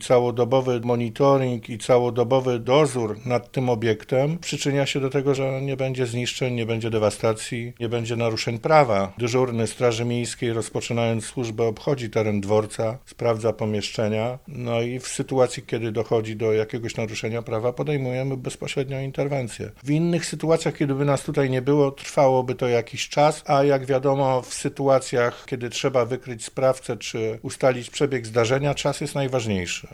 całodobowy monitoring i całodobowy dozór nad tym obiektem przyczynia się do tego, że nie będzie zniszczeń, nie będzie dewastacji, nie będzie naruszeń prawa. Dyżurny Straży Miejskiej, rozpoczynając służbę, obchodzi teren dworca, sprawdza pomieszczenia, no i w sytuacji, kiedy dochodzi do jakiegoś naruszenia prawa, podejmujemy bezpośrednią interwencję. W innych sytuacjach, kiedy by nas tutaj nie było, trwałoby to jakiś czas, a jak wiadomo, w sytuacjach, kiedy trzeba wykryć sprawcę czy ustalić przebieg zdarzenia, czas jest najważniejszy.